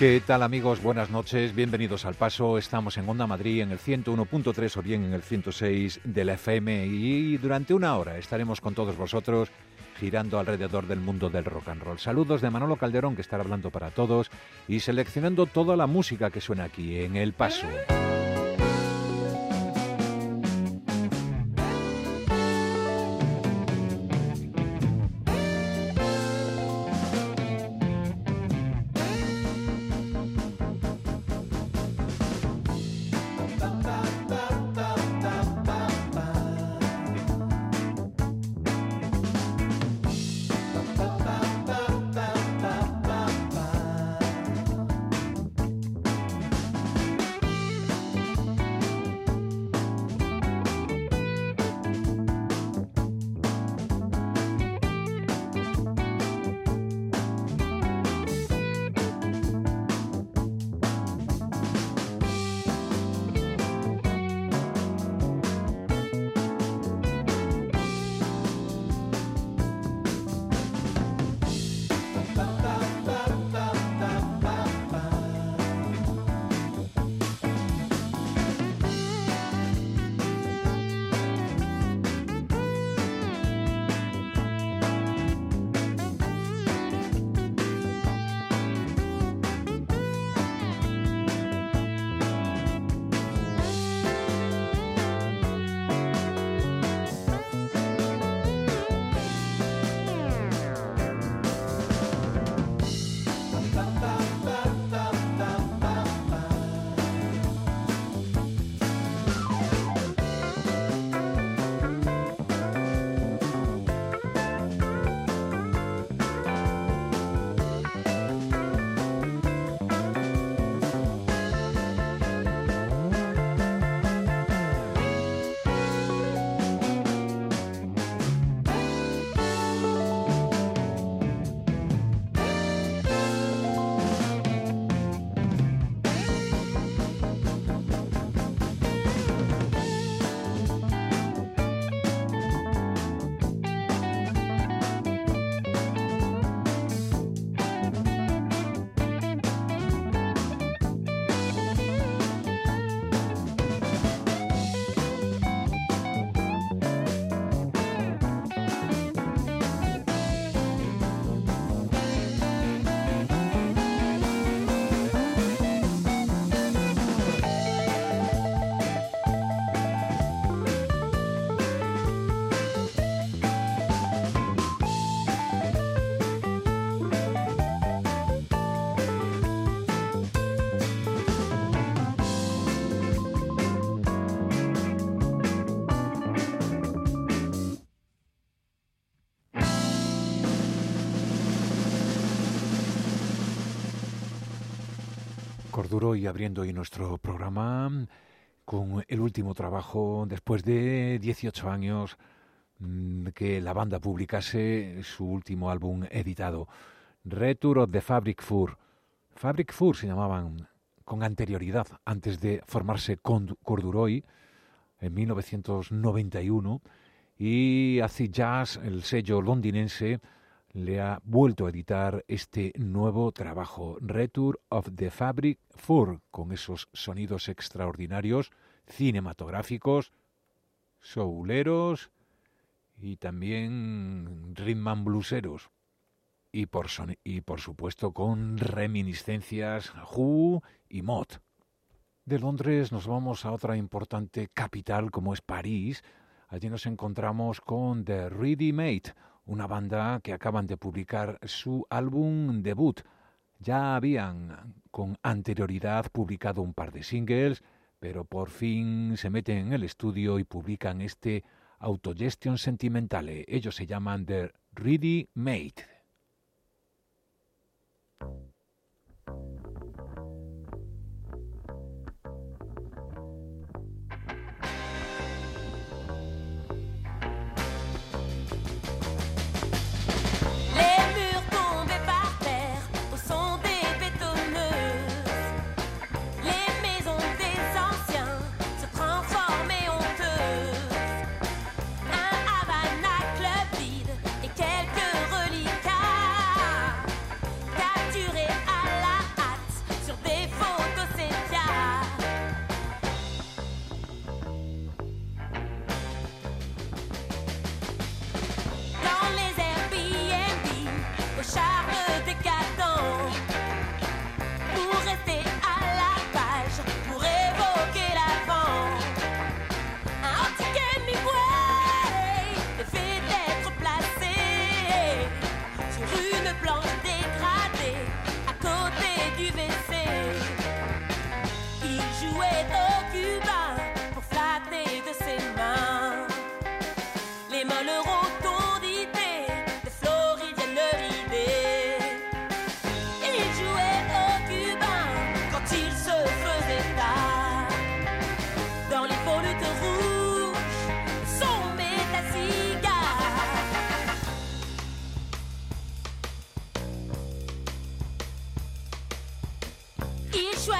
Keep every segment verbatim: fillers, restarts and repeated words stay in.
¿Qué tal, amigos? Buenas noches, bienvenidos al Paso. Estamos en Onda Madrid en el ciento uno punto tres o bien en el ciento seis de la F M y durante una hora estaremos con todos vosotros girando alrededor del mundo del rock and roll. Saludos de Manolo Calderón, que estará hablando para todos y seleccionando toda la música que suena aquí en El Paso. Corduro y abriendo hoy nuestro programa con el último trabajo después de dieciocho años que la banda publicase su último álbum editado, Return of the Fabric Four. Fabric Four se llamaban con anterioridad, antes de formarse con Corduroy en mil novecientos noventa y uno, y Acid Jazz, el sello londinense, le ha vuelto a editar este nuevo trabajo, Return of the Fabric Four, con esos sonidos extraordinarios, cinematográficos, souleros y también rhythm and blueseros. Y por, son- y por supuesto con reminiscencias Who y Mod. De Londres nos vamos a otra importante capital como es París. Allí nos encontramos con The Ready Made, una banda que acaban de publicar su álbum debut. Ya habían con anterioridad publicado un par de singles, pero por fin se meten en el estudio y publican este Autogestion Sentimentale. Ellos se llaman The Ready Made. Les murs tombés par terre au son des bétonneuses. Les maisons des anciens se transformaient honteuses. Un Havana club vide et quelques reliquats capturés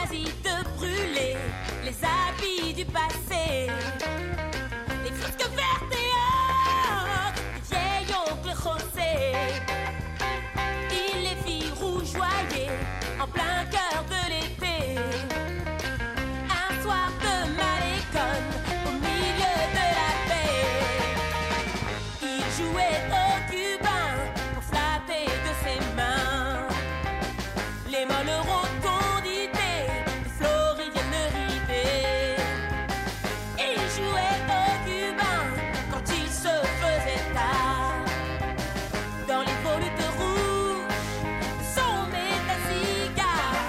choisi de brûler les habits du passé, les fresques vertes et or du vieil oncle José. Il les fit rougeoyer en plein cœur de l'été. Un soir de Malécon, au milieu de la baie, il jouait au cubain pour flatter de ses mains les molles rotonditées de Floridienne ridée. Il jouait au cubain quand il se faisait tard dans les volutes rouges de son métacigare.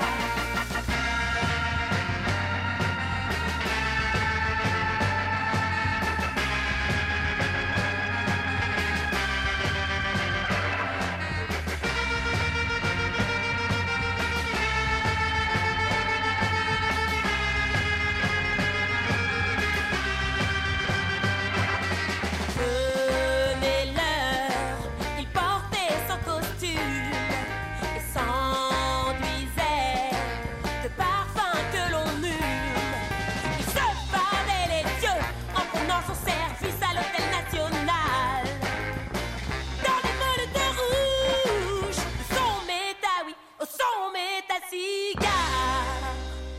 Venait l'heure, il portait son costume et s'enduisait de parfum que l'on hume. Il se fardait les yeux en prenant son service à l'hôtel national. Dans les volutes rouges, au son méta, oui, au son méta cigare.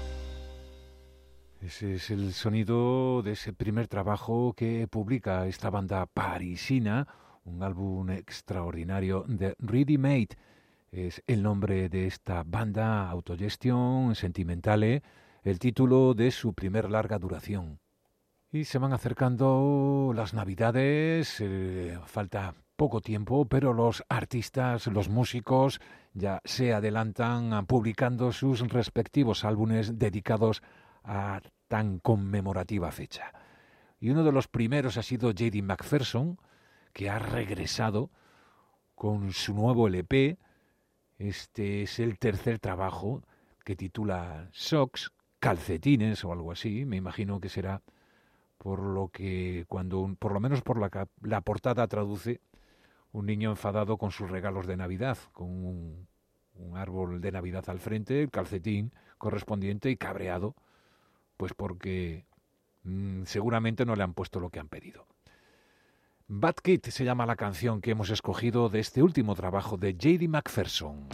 Ese es el sonido de ese primer trabajo que publica esta banda parisina, un álbum extraordinario de Ready Made. Es el nombre de esta banda, Autogestión Sentimentale, el título de su primer larga duración. Y se van acercando las Navidades, eh, falta poco tiempo, pero los artistas, los músicos ya se adelantan publicando sus respectivos álbumes dedicados a tan conmemorativa fecha. Y uno de los primeros ha sido J D McPherson, que ha regresado con su nuevo L P. Este es el tercer trabajo, que titula Socks, calcetines o algo así. Me imagino que será por lo que cuando, un- por lo menos por la, ca- la portada traduce, un niño enfadado con sus regalos de Navidad, con un, un árbol de Navidad al frente, el calcetín correspondiente y cabreado, pues porque mm, seguramente no le han puesto lo que han pedido. Bad Kid se llama la canción que hemos escogido de este último trabajo de J D McPherson.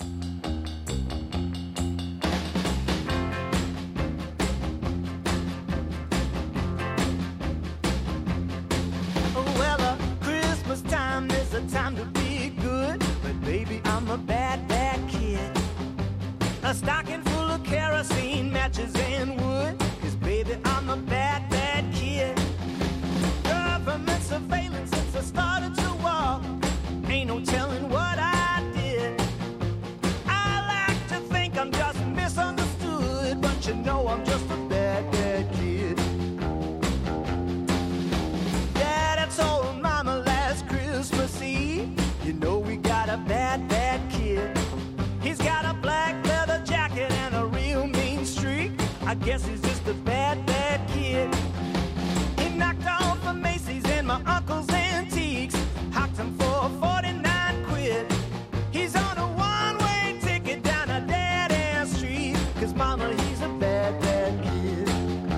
Well, uh, Christmas time is a time to be good, but baby, I'm a bad, bad kid. A stocking full of kerosene, matches, and wood, 'cause baby, I'm a bad, bad kid. Government surveillance since I started to walk, ain't no telling what I did. I like to think I'm just misunderstood, but you know I'm just a bad, bad kid. Dad, I told Mama last Christmas Eve, you know we got a bad, bad kid. He's got a black leather jacket and a real mean streak. I guess he's just a bad, bad kid. He knocked off a Macy's and my uncle's antiques, hocked him for forty-nine quid. He's on a one-way ticket down a dead-end street, 'cause mama, he's a bad, bad kid.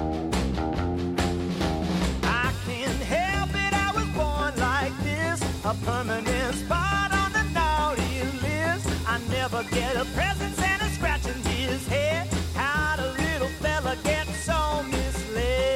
I can't help it, I was born like this, a permanent spot on the naughty list. I never get a present, Santa scratching his head. How'd a little fella get so misled?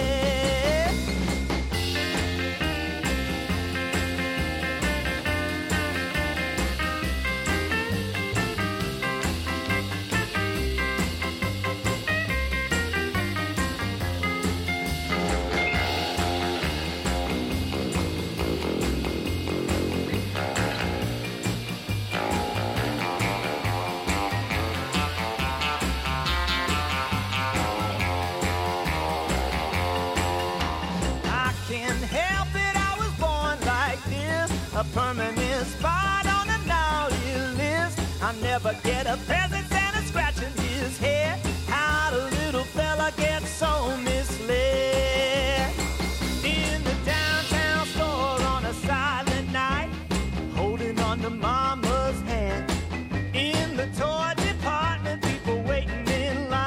I can't help it, I was born like this, a permanent spot on the naughty list. I never get a present, Santa scratching his head. How'd a little fella get so misled? In the downtown store on a silent night, holding on to mama's hand. In the toy department, people waiting in line.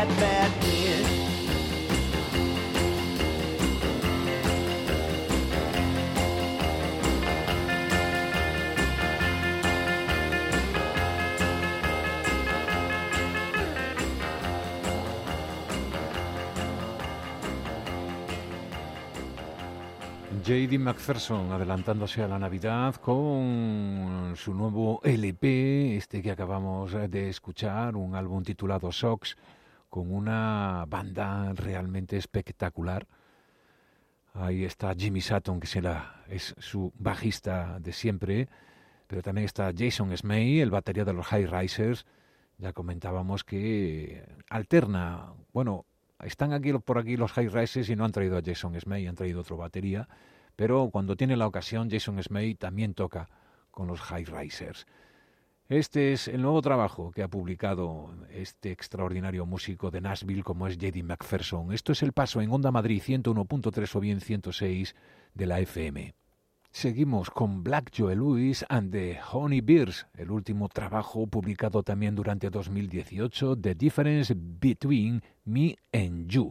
bad, bad kid. J D McPherson adelantándose a la Navidad con su nuevo L P, este que acabamos de escuchar, un álbum titulado Socks, con una banda realmente espectacular. Ahí está Jimmy Sutton, que será, es su bajista de siempre, pero también está Jason Smay, el batería de los High Risers. Ya comentábamos que alterna, bueno, están aquí por aquí los High Risers y no han traído a Jason Smay, han traído otro batería. Pero cuando tiene la ocasión, Jason Smay también toca con los High Risers. Este es el nuevo trabajo que ha publicado este extraordinario músico de Nashville como es J D McPherson. Esto es El Paso en Onda Madrid ciento uno punto tres o bien ciento seis de la F M. Seguimos con Black Joe Lewis and the Honey Bears, el último trabajo publicado también durante dos mil dieciocho, The Difference Between Me and You.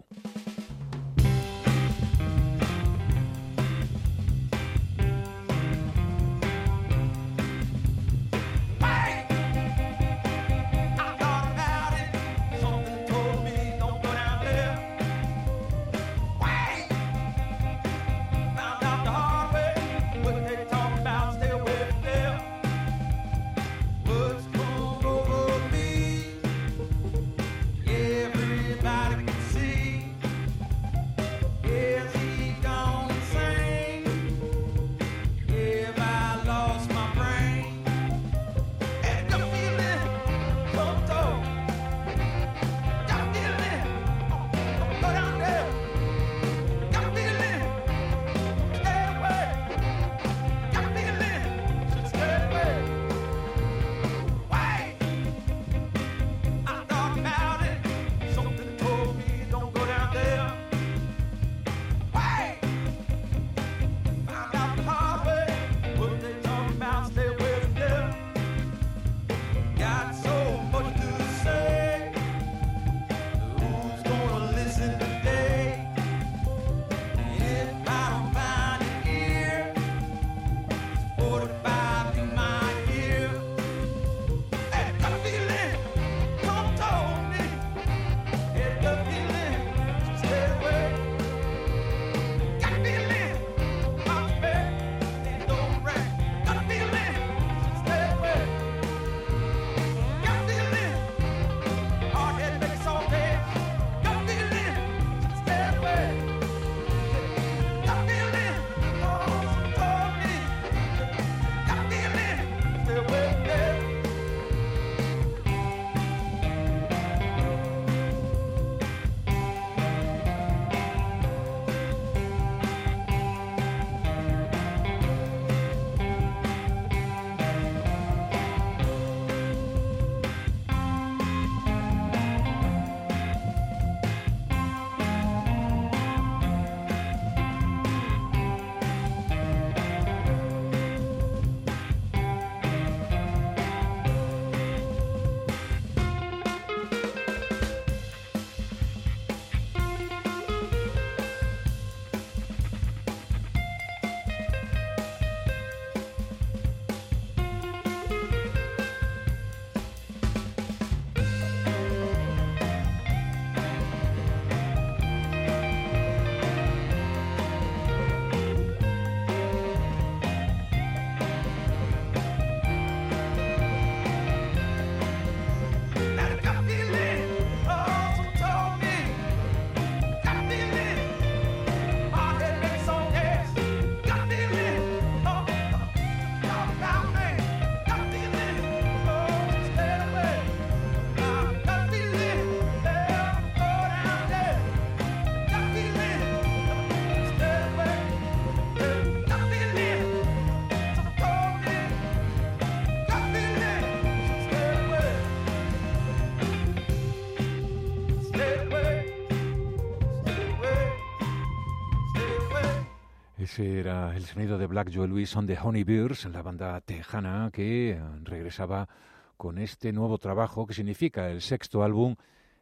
Ese era el sonido de Black Joe Lewis on the Honey Bears, la banda tejana que regresaba con este nuevo trabajo que significa el sexto álbum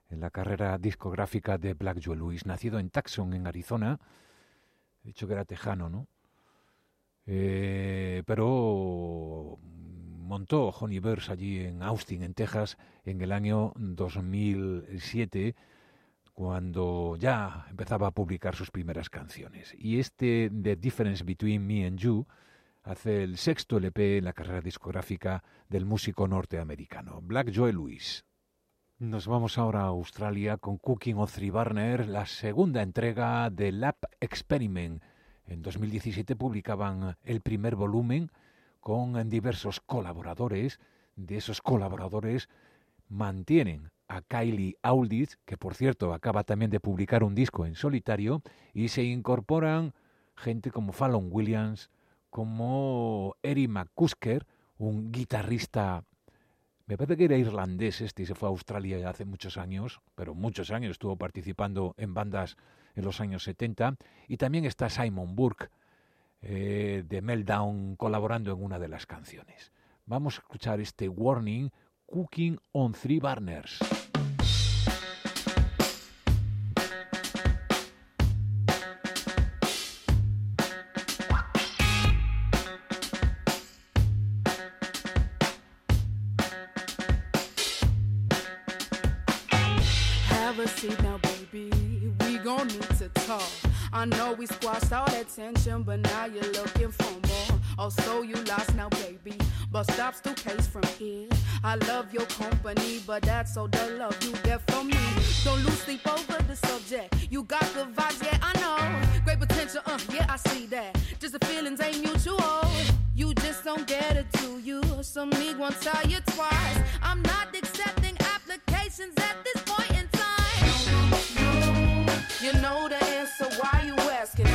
en la carrera discográfica de Black Joe Lewis, nacido en Tucson, en Arizona. He dicho que era tejano, ¿no? Eh, pero montó Honeyverse allí en Austin, en Texas, en el año dos mil siete, cuando ya empezaba a publicar sus primeras canciones. Y este The Difference Between Me and You hace el sexto L P en la carrera discográfica del músico norteamericano, Black Joe Lewis. Nos vamos ahora a Australia con Cooking on Three Burner, la segunda entrega de Lab Experiment. En dos mil diecisiete publicaban el primer volumen con diversos colaboradores. De esos colaboradores mantienen a Kylie Aulditz, que por cierto acaba también de publicar un disco en solitario, y se incorporan gente como Fallon Williams, como Eric McCusker, un guitarrista, me parece que era irlandés este y se fue a Australia ya hace muchos años, pero muchos años estuvo participando en bandas en los años setenta, y también está Simon Burke eh, de Meltdown colaborando en una de las canciones. Vamos a escuchar este Warning, Cooking on Three Burners. I know we squashed all that tension, but now you're looking for more. Oh, so you lost now, baby. But stop still case from here. I love your company, but that's all the love you get from me. Don't lose sleep over the subject. You got good vibes, yeah, I know. Great potential, uh, yeah, I see that. Just the feelings ain't mutual. You just don't get it to you. So me won't tell you twice. I'm not accepting applications at this point in time. You know the answer, why you asking?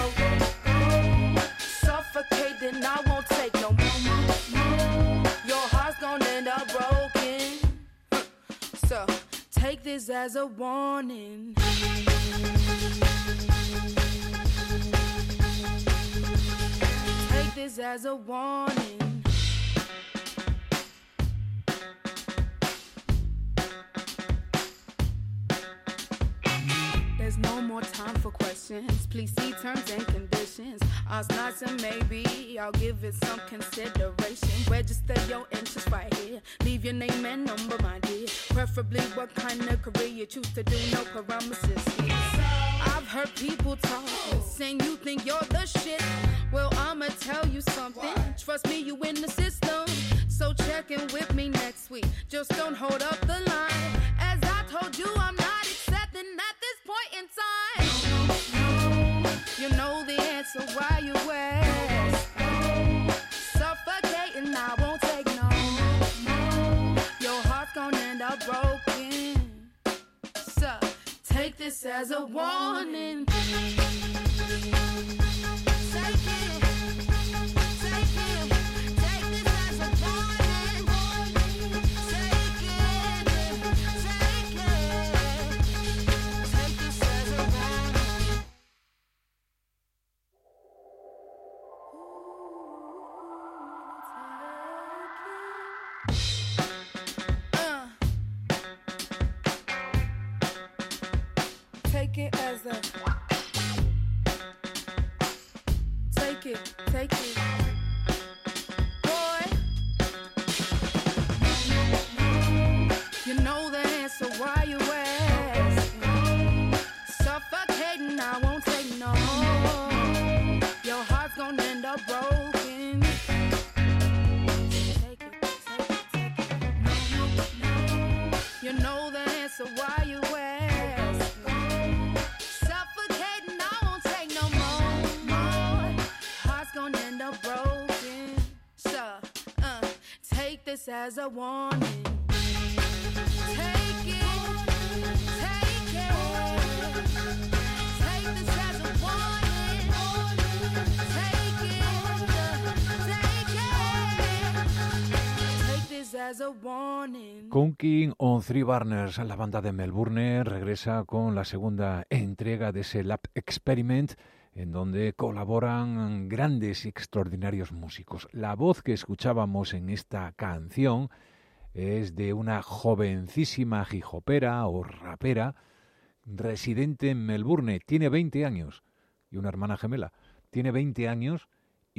Suffocating, I won't take no more. Your heart's gonna end up broken. So, take this as a warning. Take this as a warning. There's no more time for questions. Please see terms and conditions. Ours not and maybe I'll give it some consideration. Register your interest right here. Leave your name and number, my dear. Preferably what kind of career you choose to do. No promises here. I've heard people talk, saying you think you're the shit. Well, I'ma tell you something. Trust me, you in the system. So check in with me next week. Just don't hold up the line. As I told you, I'm not accepting at this point in time. You know the answer, why you ask? Suffocating, I won't take no more. Your heart's gonna end up broken. So, take this as a warning. Take it as a Take it, take it Boy You know the answer, why you ask? Suffocating, I won't take no more. Your heart's gonna end up broken. Take it, take it, take it You know the answer, why you ask? This as a warning. Take it, take it. Take this as a warning. Take it, take it. Take this as a warning. Cooking on Three Burners, la banda de Melbourne, regresa con la segunda entrega de ese Lab Experiment, en donde colaboran grandes y extraordinarios músicos. La voz que escuchábamos en esta canción es de una jovencísima hip-hopera o rapera residente en Melbourne. Tiene veinte años y una hermana gemela. Tiene veinte años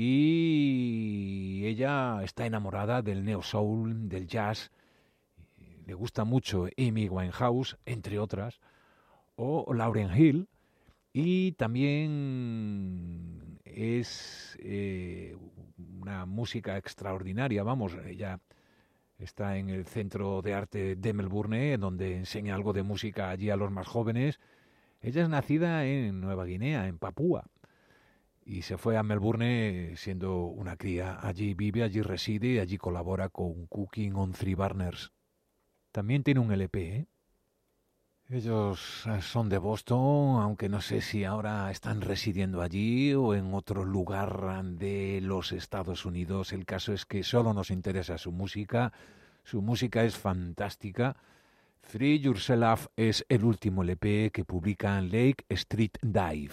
y ella está enamorada del neo soul, del jazz. Le gusta mucho Amy Winehouse, entre otras, o Lauryn Hill. Y también es eh, una música extraordinaria, vamos, ella está en el Centro de Arte de Melbourne, donde enseña algo de música allí a los más jóvenes. Ella es nacida en Nueva Guinea, en Papúa, y se fue a Melbourne siendo una cría. Allí vive, allí reside y allí colabora con Cooking on Three Burners. También tiene un L P, ¿eh? Ellos son de Boston, aunque no sé si ahora están residiendo allí o en otro lugar de los Estados Unidos. El caso es que solo nos interesa su música. Su música es fantástica. Free Yourself es el último L P que publica en Lake Street Dive.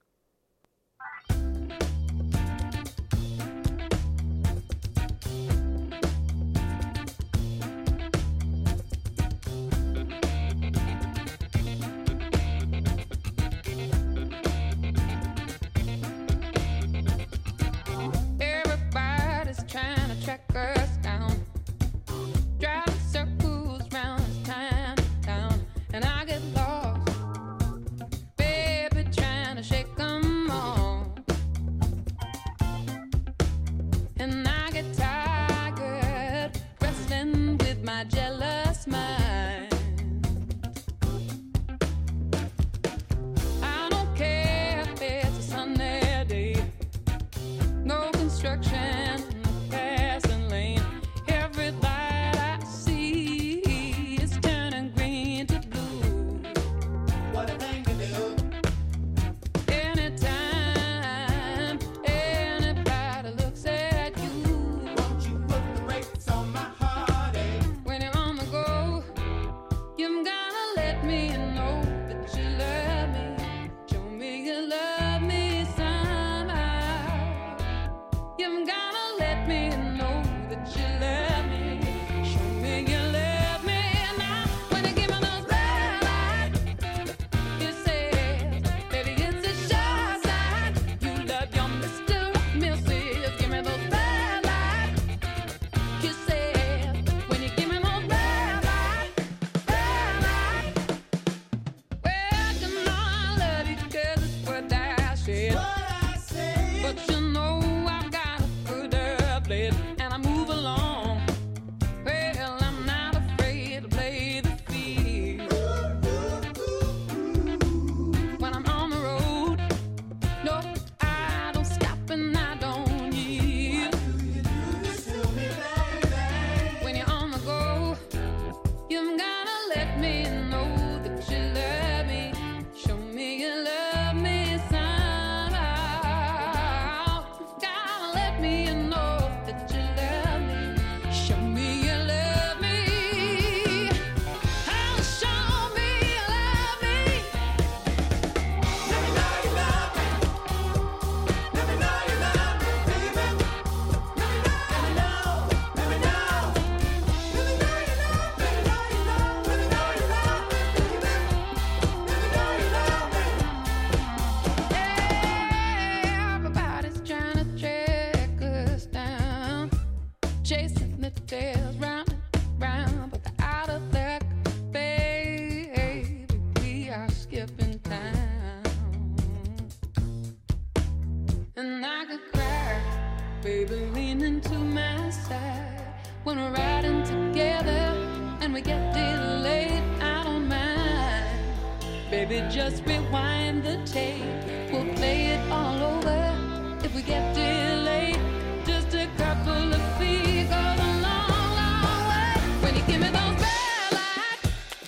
Just rewind the tape. We'll play it all over. If we get delayed, just a couple of feet goes a long, long way. When you give me those red light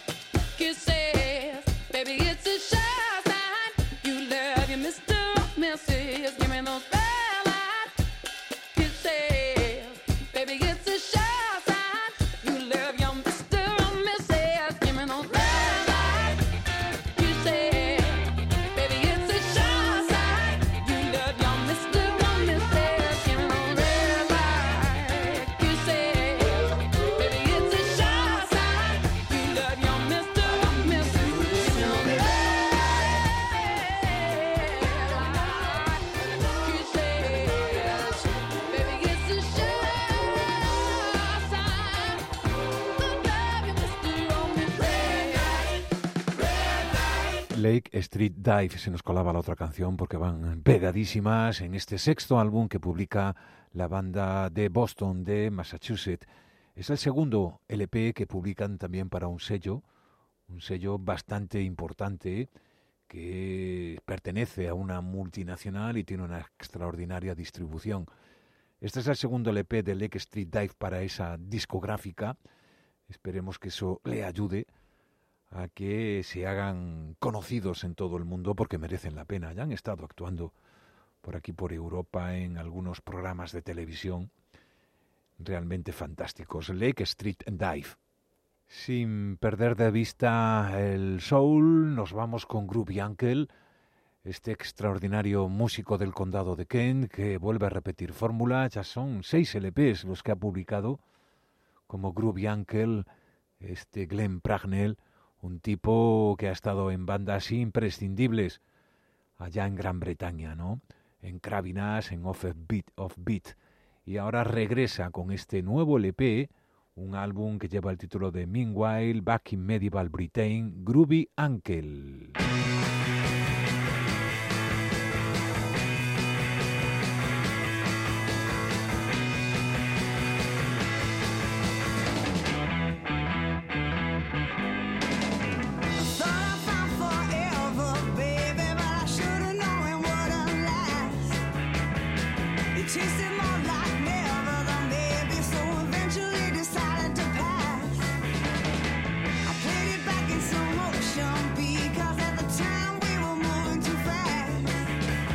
kisses, baby, it's a sure sign you love your Mister Missus Give me those red light kisses, baby, it's a sure sign you love your Mister Missus Give me those red light kisses, baby, it's Lake Street Dive, se nos colaba la otra canción porque van pegadísimas en este sexto álbum que publica la banda de Boston, de Massachusetts. Es el segundo L P que publican también para un sello, un sello bastante importante que pertenece a una multinacional y tiene una extraordinaria distribución. Este es el segundo L P de Lake Street Dive para esa discográfica. Esperemos que eso le ayude a que se hagan conocidos en todo el mundo porque merecen la pena. Ya han estado actuando por aquí, por Europa, en algunos programas de televisión realmente fantásticos. Lake Street Dive. Sin perder de vista el soul, nos vamos con Groovy Uncle, este extraordinario músico del condado de Kent que vuelve a repetir fórmula. Ya son seis L Ps los que ha publicado como Groovy Uncle, este Glenn Pragnell, un tipo que ha estado en bandas imprescindibles allá en Gran Bretaña, ¿no? En Cravinaz, en Offbeat, Offbeat. Y ahora regresa con este nuevo L P, un álbum que lleva el título de Meanwhile, Back in Medieval Britain, Groovy Uncle. Because at the time we were moving too fast.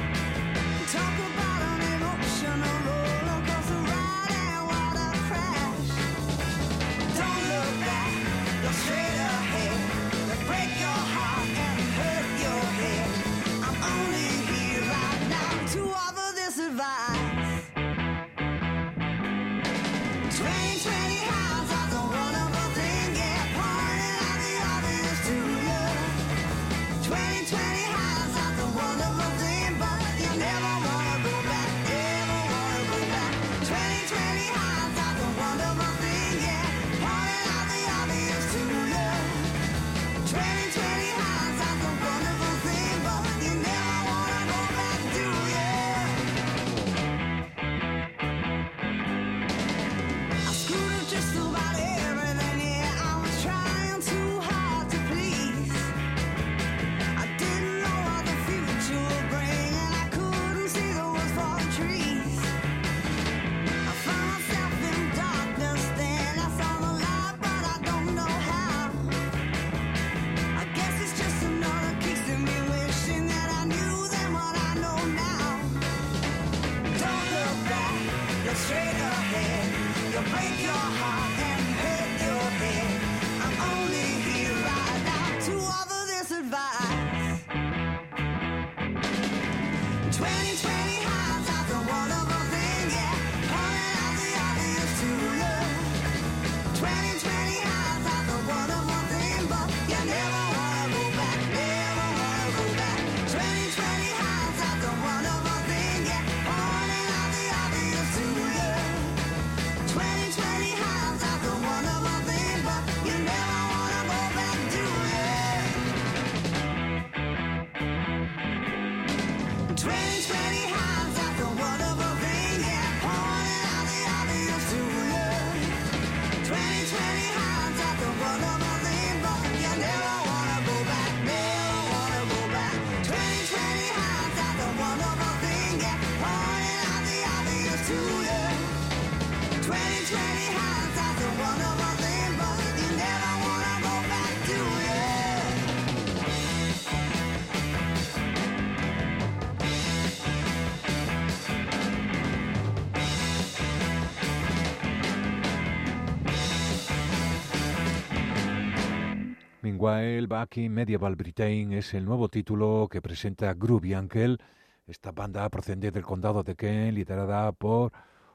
Meanwhile, Back in Medieval Britain es el nuevo título que presenta Groovy Uncle, esta banda procedente del condado de Kent, liderada por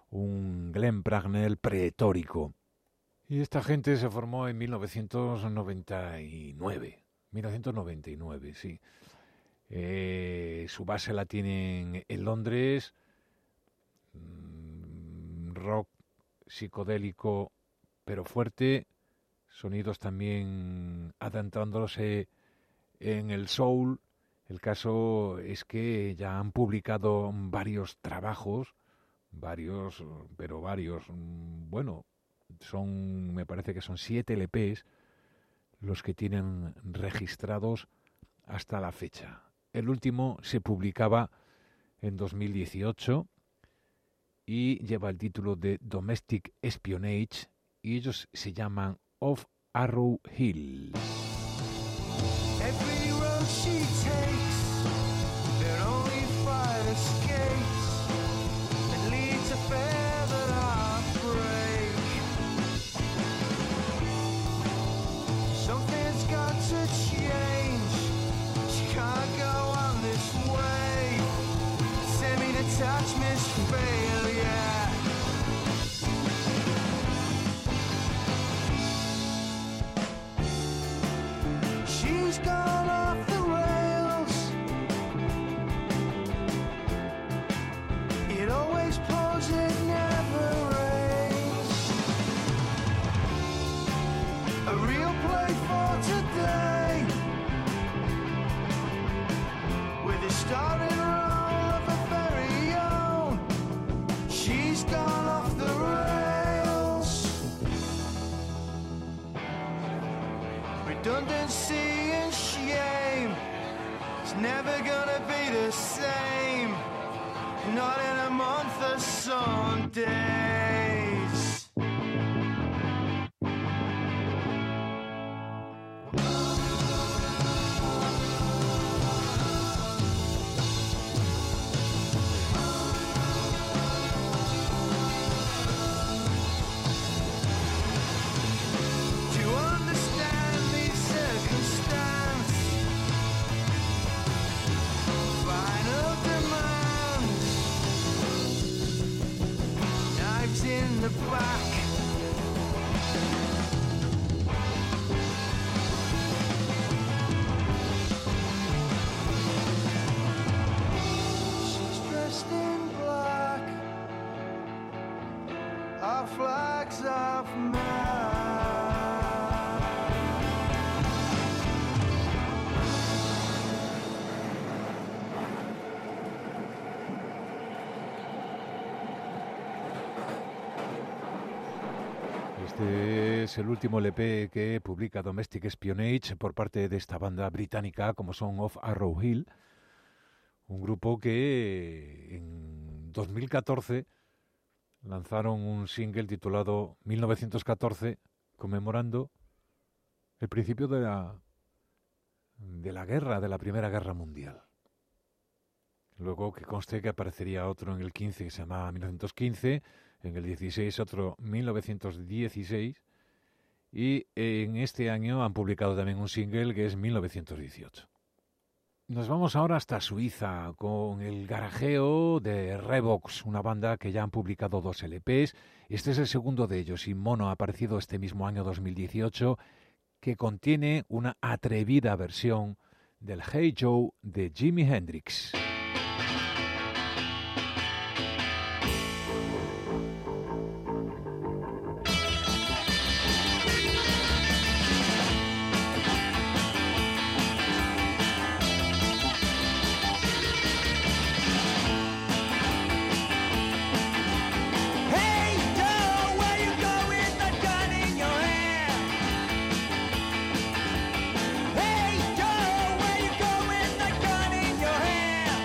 un Glenn Pragnell pretórico. Y esta gente se formó en mil novecientos noventa y nueve. mil novecientos noventa y nueve, sí. Eh, su base la tienen en Londres. Rock psicodélico, pero fuerte. Sonidos también adentrándose en el soul. El caso es que ya han publicado varios trabajos, varios, pero varios, bueno, son, me parece que son siete L Pes los que tienen registrados hasta la fecha. El último se publicaba en dos mil dieciocho y lleva el título de Domestic Espionage y ellos se llaman Off Arrow Hill. Every road she takes, there are only five escapes that lead to further heartbreak. Something's got to change. She can't go on this way. Semi-detachment's failure. She's gone off the rails. It always pours, it never rains. A real play for today, with a starting role of a very own. She's gone off the rails. Redundancy and shame, it's never gonna be the same. Not in a month or some days. To understand these circumstances, final demands, knives in the back. She's dressed in black, our flags of man. Este es el último L P que publica Domestic Espionage por parte de esta banda británica como son Off Arrow Hill, un grupo que en dos mil catorce lanzaron un single titulado mil novecientos catorce, conmemorando el principio de la, de la guerra, de la Primera Guerra Mundial. Luego que conste que aparecería otro en el quince que se llamaba mil novecientos quince, en el dieciséis otro mil novecientos dieciséis y en este año han publicado también un single que es mil novecientos dieciocho. Nos vamos ahora hasta Suiza con el garajeo de Revox, una banda que ya han publicado dos L Pes. Este es el segundo de ellos y Mono ha aparecido este mismo año dos mil dieciocho, que contiene una atrevida versión del Hey Joe de Jimi Hendrix. Hey Joe, where you go with that gun in your hand? Hey Joe, where you go with that gun in your hand?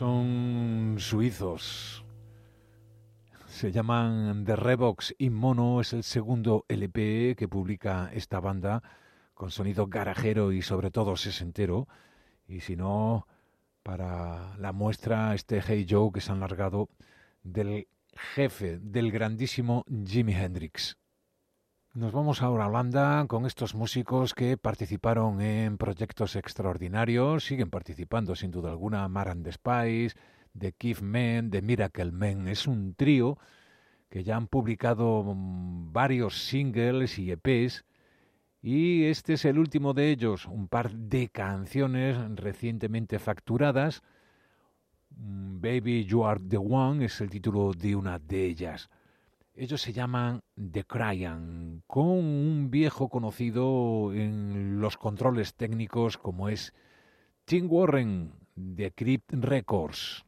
Son suizos. Se llaman The Revox y Mono. Es el segundo L P que publica esta banda con sonido garajero y sobre todo sesentero. Y si no, para la muestra, este Hey Joe que se han largado del jefe, del grandísimo Jimi Hendrix. Nos vamos ahora a Holanda con estos músicos que participaron en proyectos extraordinarios, siguen participando sin duda alguna, Mar and the Spice, The Kif Men, The Miracle Men. Es un trío que ya han publicado varios singles y E Pes y este es el último de ellos, un par de canciones recientemente facturadas. Baby You Are the One es el título de una de ellas. Ellos se llaman The Cryan, con un viejo conocido en los controles técnicos como es Tim Warren de Crypt Records.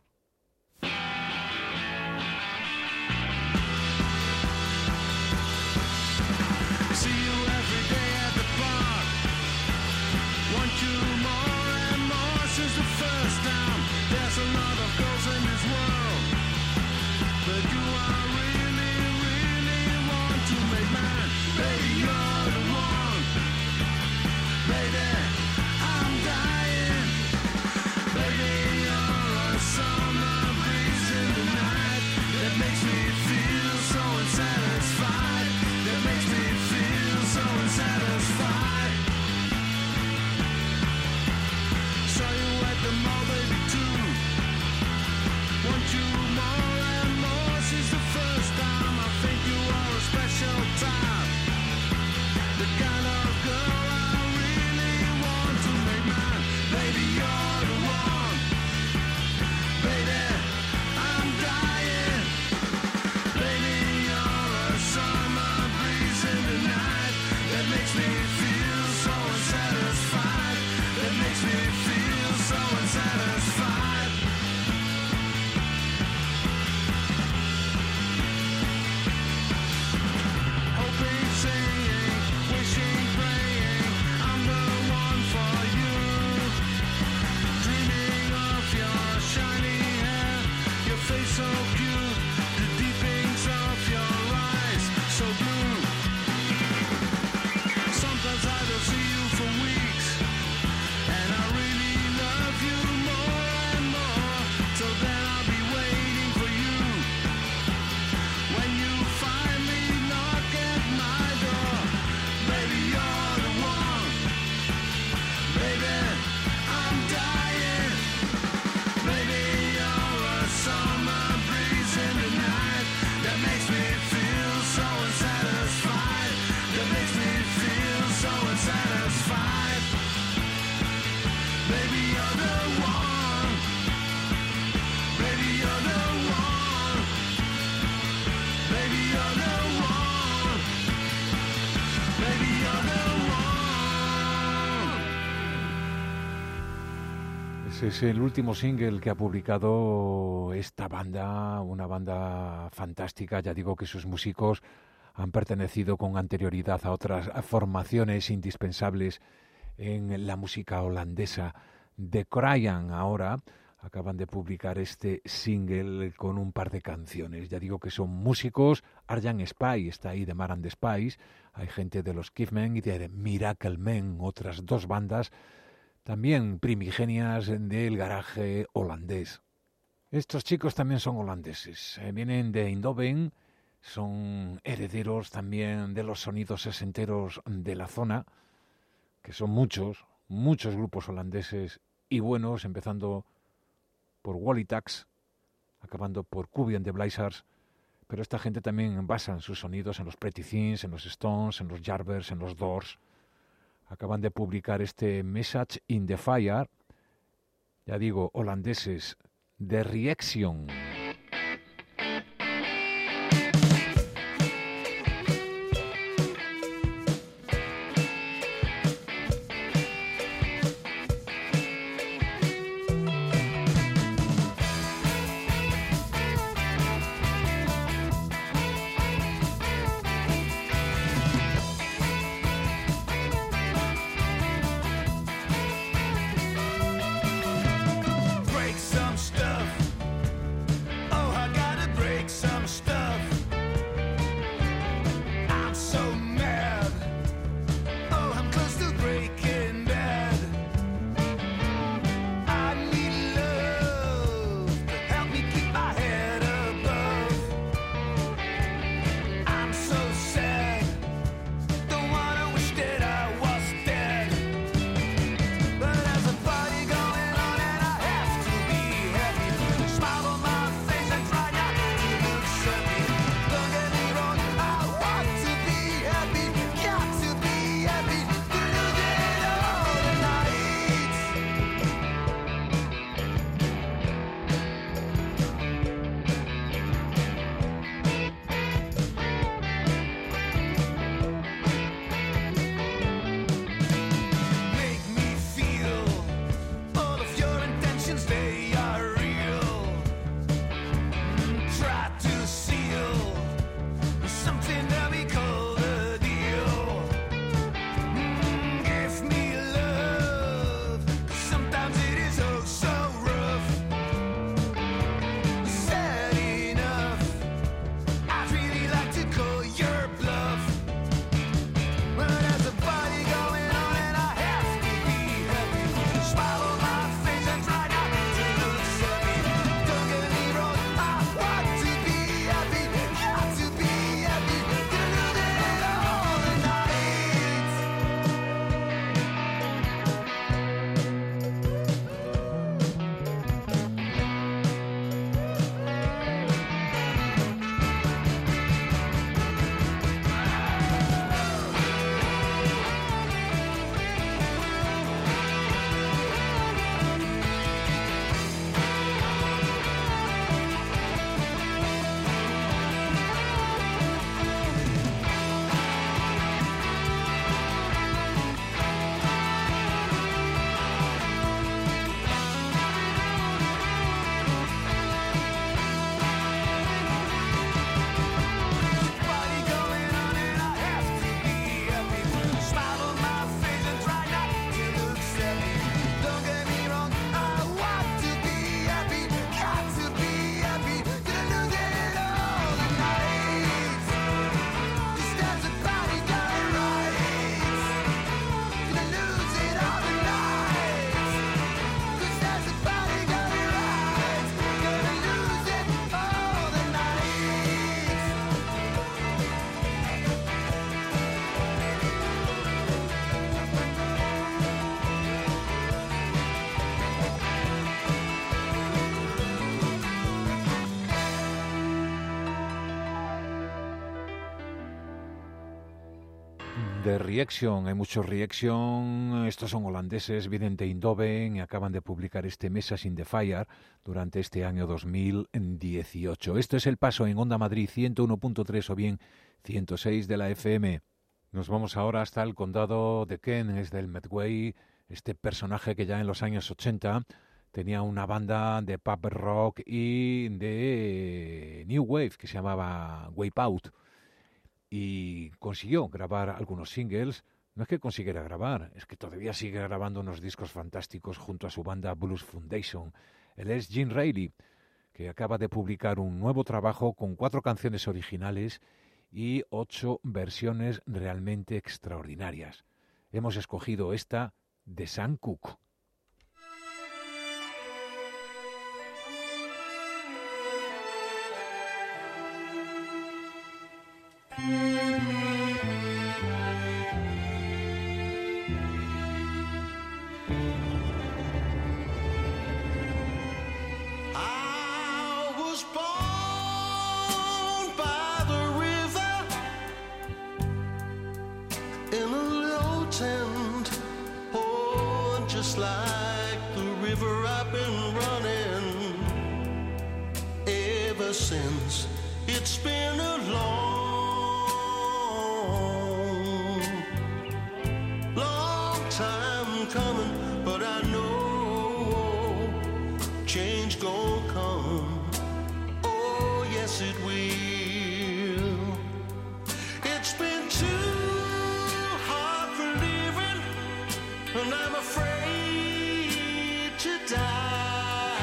Es el último single que ha publicado esta banda, una banda fantástica. Ya digo que sus músicos han pertenecido con anterioridad a otras formaciones indispensables en la música holandesa. The Cryan ahora acaban de publicar este single con un par de canciones. Ya digo que son músicos. Arjan Spy está ahí de Mar and the Spice. Hay gente de los Kif Men y de Miracle Men, otras dos bandas también primigenias del garaje holandés. Estos chicos también son holandeses, eh, vienen de Eindhoven, son herederos también de los sonidos sesenteros de la zona, que son muchos, muchos grupos holandeses y buenos, empezando por Wally Tax, acabando por Cubby and the Blizzards, pero esta gente también basa sus sonidos en los Pretty Things, en los Stones, en los Yardbirds, en los Doors. Acaban de publicar este Message in the Fire, ya digo, holandeses, The Reaction. Break some stuff, de Reaction. Hay muchos Reaction. Estos son holandeses, vienen de Eindhoven y acaban de publicar este Message in the Fire durante este año dos mil dieciocho. Esto es El Paso en Onda Madrid ciento uno punto tres o bien ciento seis de la F M. Nos vamos ahora hasta el condado de Kent, es del Medway, este personaje que ya en los años ochenta tenía una banda de pop rock y de New Wave que se llamaba Wipeout. Y consiguió grabar algunos singles. No es que consiguiera grabar, es que todavía sigue grabando unos discos fantásticos junto a su banda Blues Foundation. Él es Gene Reilly, que acaba de publicar un nuevo trabajo con cuatro canciones originales y ocho versiones realmente extraordinarias. Hemos escogido esta de Sam Cooke. I was born by the river in a little tent. Oh, just like the river I've been running ever since. It's been a long, long time coming, but I know change gon' come. Oh, yes, it will. It's been too hard for living, and I'm afraid to die.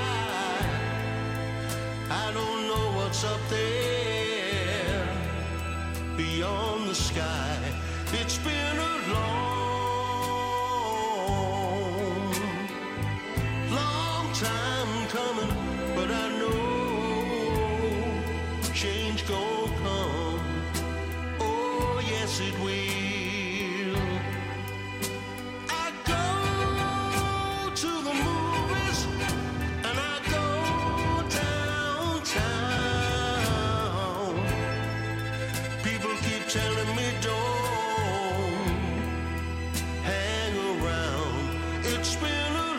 I don't know what's up there beyond the sky. It's been a long, long time coming, but I know change gon' come. Oh, yes, it will. I go to the movies and I go downtown. People keep telling me don't hang around. It's been a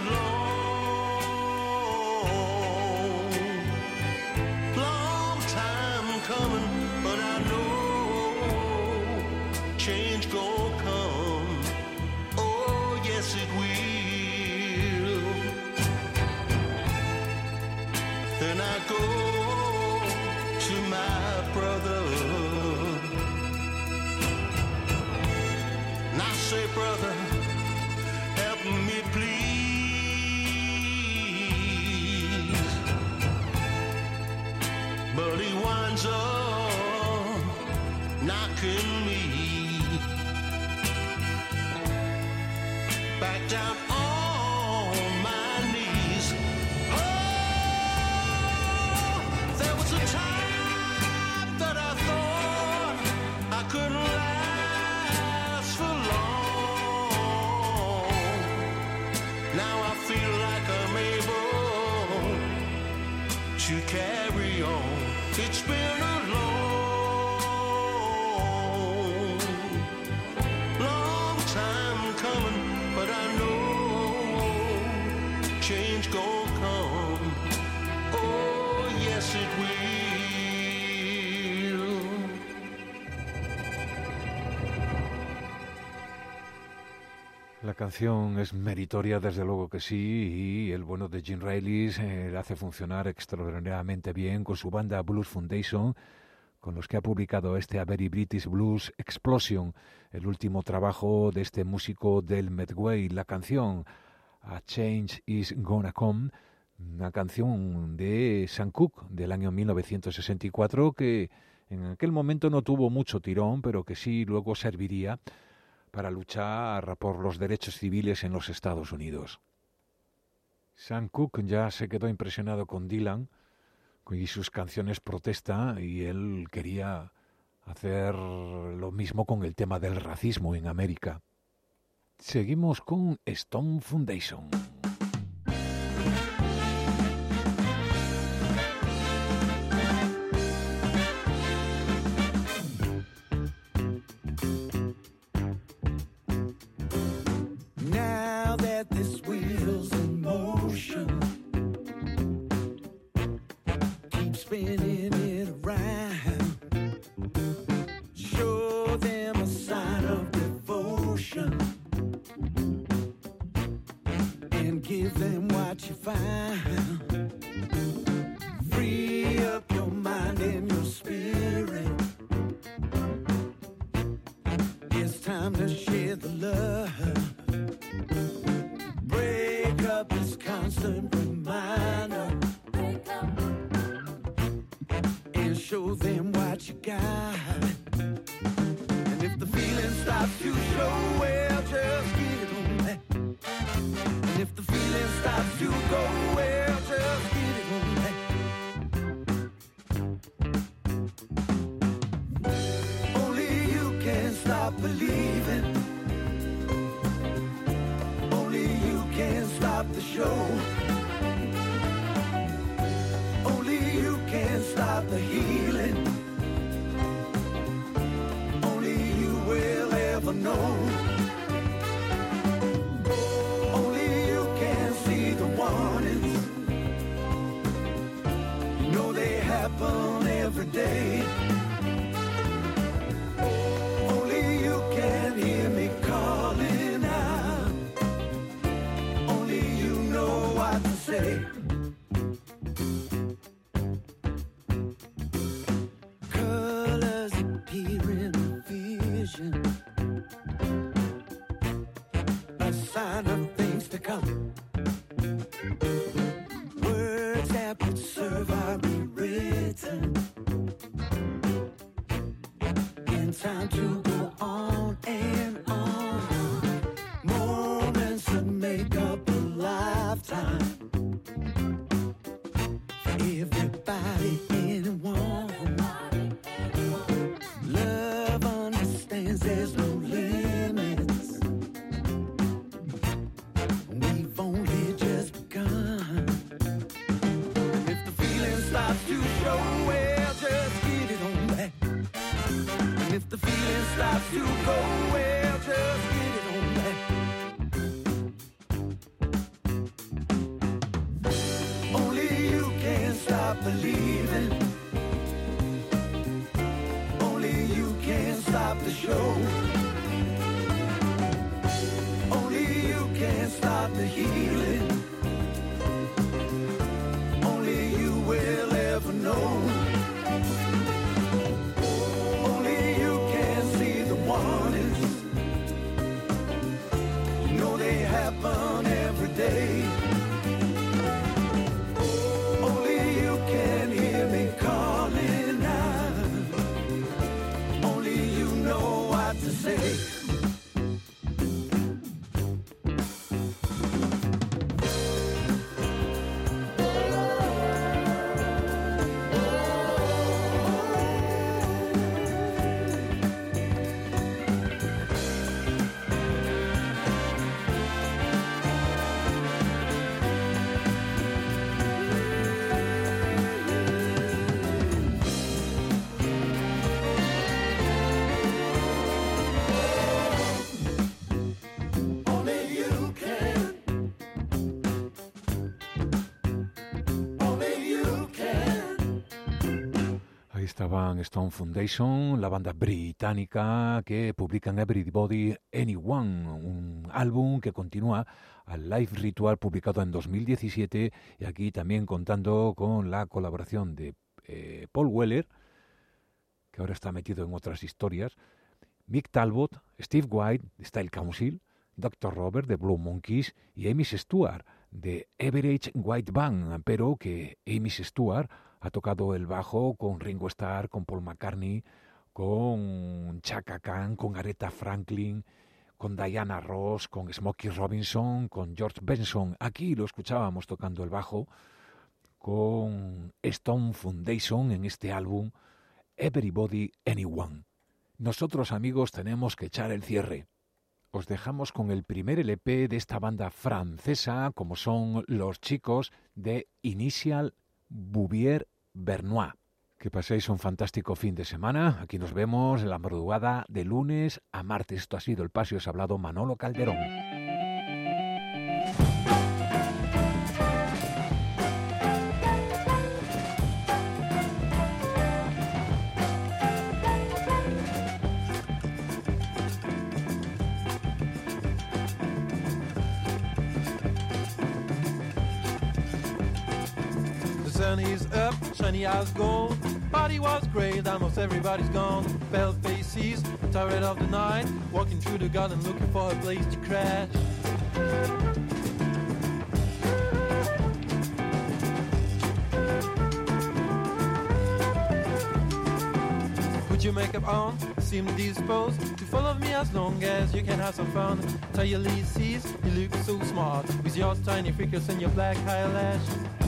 long, long time coming, but I know change gon' come. Oh, yes, it will. Then I go to my brother and I say, brother, help me please. But he winds up knocking me back down on my knees. Oh, there was a time that I thought I couldn't last for long. Now I feel like I'm able to carry on. It's been a long, long time coming, but I know change gon' come. Oh, yes, it will. La canción es meritoria, desde luego que sí, y el bueno de Gene Reilly eh, la hace funcionar extraordinariamente bien con su banda Blues Foundation, con los que ha publicado este A Very British Blues Explosion, el último trabajo de este músico del Medway. La canción A Change Is Gonna Come, una canción de Sam Cooke del año mil novecientos sesenta y cuatro que en aquel momento no tuvo mucho tirón, pero que sí luego serviría para luchar por los derechos civiles en los Estados Unidos. Sam Cooke ya se quedó impresionado con Dylan y sus canciones protesta, y él quería hacer lo mismo con el tema del racismo en América. Seguimos con Stone Foundation. spinning it around. Show them a sign of devotion and give them what you find. Free up your mind and your spirit. It's time to share the love. Break up this constant reminder. And show them what you got. And if the feeling starts to show, well, just get it on back. And if the feeling starts to go, well, just get it on back. Only you can stop believing. Only you can stop the show. Only you can stop the healing. Only you will ever know. Only you can see the warnings. You know they happen every day. Only you can hear me calling out. Only you know what to say. Colors appear in a vision, a sign of things to come. Words that would serve are rewritten. In time to go on and on. Moments that make up a lifetime. For everybody, anyone. Love understands there's no limits. We've only just begun. If the feeling starts to show, well, just get it on back. And if the feeling starts to go, well, just get it on back. Only you can stop believing. Only you can stop the show. Only you can stop the healing. Only you will ever know. Only you can see the warnings. You know they happen every day. Only you can hear me calling out. Only you know what to say. Only you can. Only you can. Ahí estaban Stone Foundation, la banda británica que publican Everybody Anyone, un álbum que continúa al Live Ritual publicado en dos mil diecisiete y aquí también contando con la colaboración de eh, Paul Weller, que ahora está metido en otras historias, Mick Talbot, Steve White de Style Council, doctor Robert de Blue Monkeys y Amy Stewart de Average White Band, pero que Amy Stewart ha tocado el bajo con Ringo Starr, con Paul McCartney, con Chaka Khan, con Aretha Franklin, con Diana Ross, con Smokey Robinson, con George Benson. Aquí lo escuchábamos tocando el bajo con Stone Foundation en este álbum Everybody Anyone. Nosotros, amigos, tenemos que echar el cierre. Os dejamos con el primer L P de esta banda francesa, como son los chicos de Initial Bouvier Bernois. Que paséis un fantástico fin de semana. Aquí nos vemos en la madrugada de lunes a martes. Esto ha sido El Pasio, os ha hablado Manolo Calderón. sun is up, shiny as gold. Party was great, almost everybody's gone. Pale faces, tired of the night, walking through the garden looking for a place to crash. Put your makeup on, seem disposed to follow me as long as you can have some fun. Tie your laces, you look so smart with your tiny freckles and your black eyelash.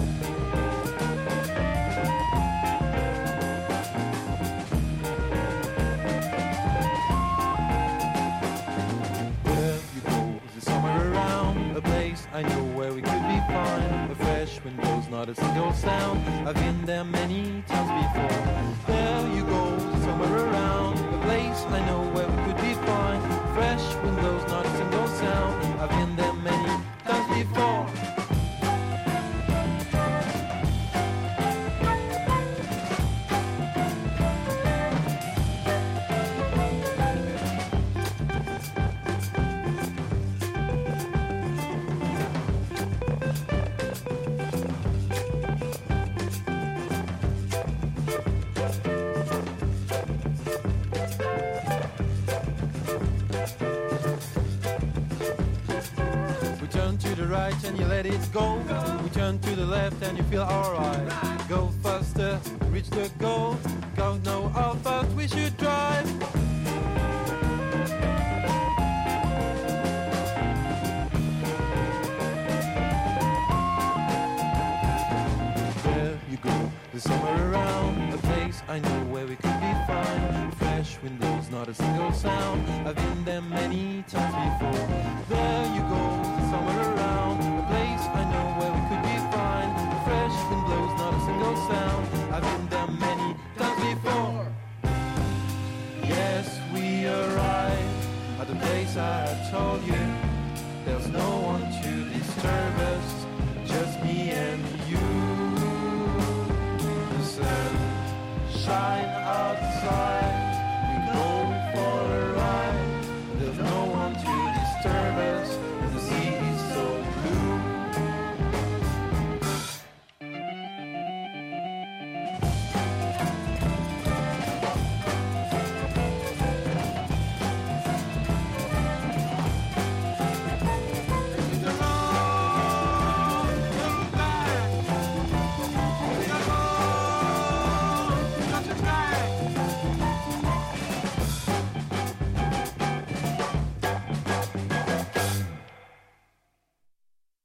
Where you go, there's somewhere around a place I know where we could be fine. A fresh wind blows, not a single sound. I've been there many times before. There you go, somewhere around a place I know where we could be fine. Fresh wind blows, not a single sound. I've been there many times before. Right and you let it go. We turn to the left and you feel alright. Go faster, reach the goal. Don't know how fast we should drive. There you go, there's somewhere around a place I know where we could be fine. Fresh windows, not a single sound. I've been there many times before. There you go, somewhere around